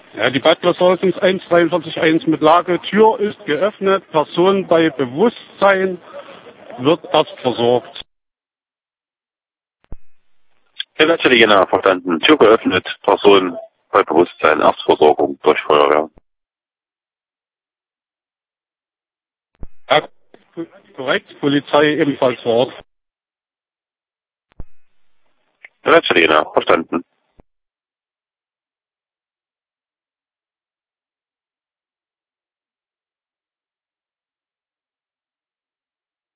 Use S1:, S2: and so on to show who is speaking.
S1: Ja, die Butler-Sourcings 143.1 mit Lage, Tür ist geöffnet, Person bei Bewusstsein wird erst versorgt.
S2: Ja, natürlich, genau, verstanden. Tür geöffnet, Person bei Bewusstsein, Erstversorgung durch Feuerwehr.
S1: Ja, korrekt, Polizei ebenfalls vor Ort.
S2: Ja, natürlich, genau, verstanden.